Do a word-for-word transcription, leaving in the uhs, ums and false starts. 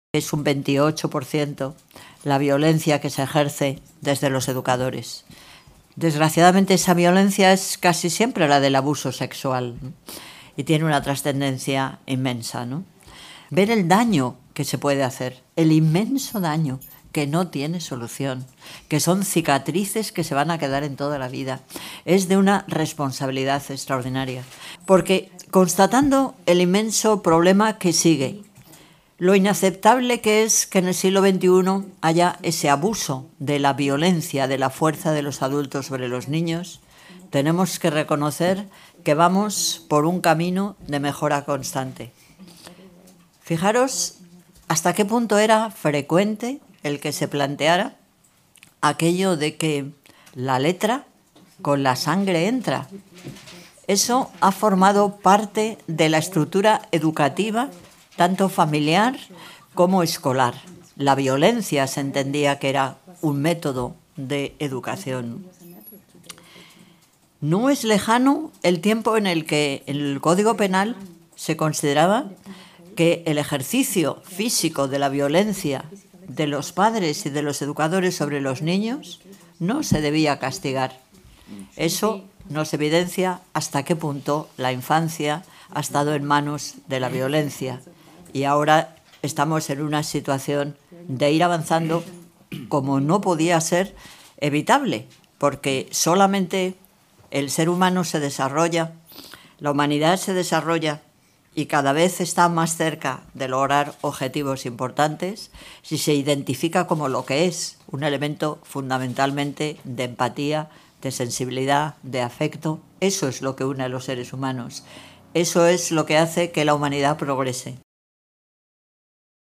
Es un veintiocho por ciento la violencia que se ejerce desde los educadores. Desgraciadamente, esa violencia es casi siempre la del abuso sexual, ¿no? Y tiene una trascendencia inmensa, ¿no? Ver el daño que se puede hacer, el inmenso daño que no tiene solución, que son cicatrices que se van a quedar en toda la vida, es de una responsabilidad extraordinaria. Porque constatando el inmenso problema que sigue, lo inaceptable que es que en el siglo veintiuno haya ese abuso de la violencia, de la fuerza de los adultos sobre los niños, tenemos que reconocer que vamos por un camino de mejora constante. Fijaros hasta qué punto era frecuente el que se planteara aquello de que la letra con la sangre entra. Eso ha formado parte de la estructura educativa, tanto familiar como escolar. La violencia se entendía que era un método de educación. No es lejano el tiempo en el que en el Código Penal se consideraba que el ejercicio físico de la violencia de los padres y de los educadores sobre los niños no se debía castigar. Eso nos evidencia hasta qué punto la infancia ha estado en manos de la violencia. Y ahora estamos en una situación de ir avanzando como no podía ser evitable, porque solamente el ser humano se desarrolla, la humanidad se desarrolla y cada vez está más cerca de lograr objetivos importantes si se identifica como lo que es, un elemento fundamentalmente de empatía, de sensibilidad, de afecto. Eso es lo que une a los seres humanos. Eso es lo que hace que la humanidad progrese.